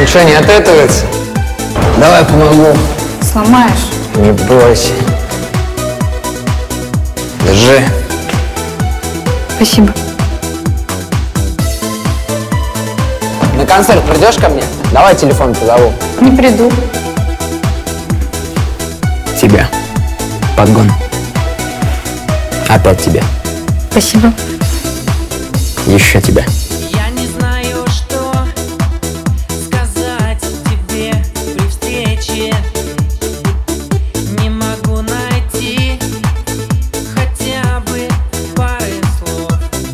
Ничего не отэтывается? Давай помогу. Сломаешь. Не бойся. Держи. Спасибо. На концерт придешь ко мне? Давай телефон позову. Не приду. Тебя. Подгон. Опять тебя. Спасибо. Еще тебя. Я не знаю, что сказать тебе при встрече. Не могу найти хотя бы пары слов.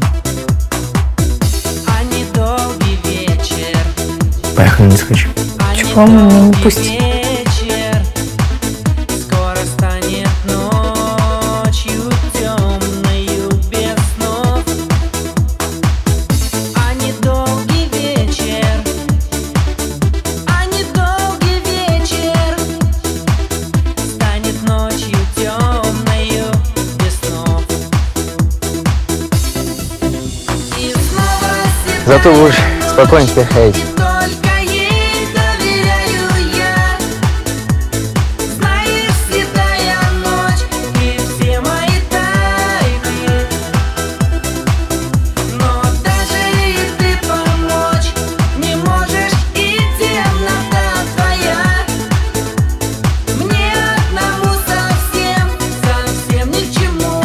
А недолгий вечер. Поехали на дискотеку. Чего он меня не пустит? Вечер. Скоро станет ночью темною без снов. А недолгий вечер. А недолгий вечер. Станет ночью темною без снов. И снова Зато будешь спокойно теперь ходить. только ей доверяю я. Знаешь, седая ночь и все мои тайны. Но даже и ты помочь не можешь, и темнота твоя мне одному совсем ни к чему.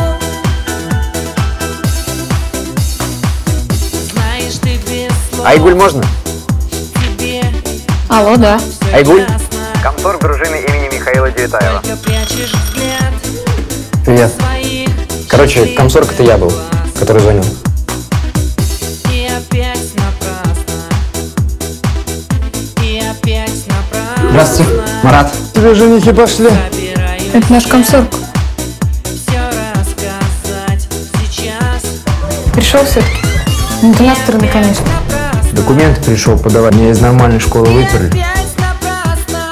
Знаешь, ты без слов. Айгуль можно? Тебе Алло, да. Айгуль? ясно. Комсорг дружины имени Михаила Девятаева. Только прячешь взгляд Привет. своих. Короче, комсорг это я был, который звонил. И опять напрасно. И опять напрасно. Здравствуйте, Марат. Тебе женихи пошли. Собираюсь Это наш комсорг. все рассказать сейчас. Пришел все-таки. Не до нас стороны, конечно. Напрасно. Документы пришел подавать. Меня из нормальной школы И выперли. опять напрасно.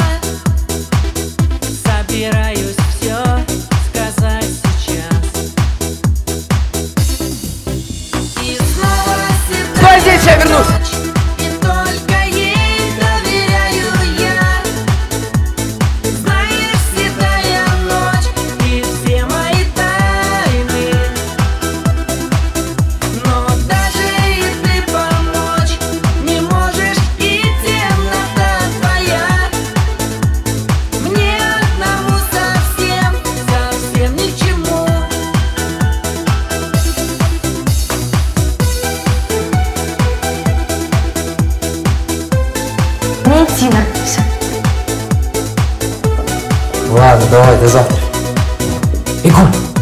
Собираюсь все сказать сейчас. И снова Стой здесь, я вернусь. и только ей доверяю я. Знаешь, седая ночь и все мои тайны. Но даже и ты помочь не можешь, и темнота твоя мне одному совсем ни к чему. Не идти надо. Все. Ладно, давай, до завтра. Игуль,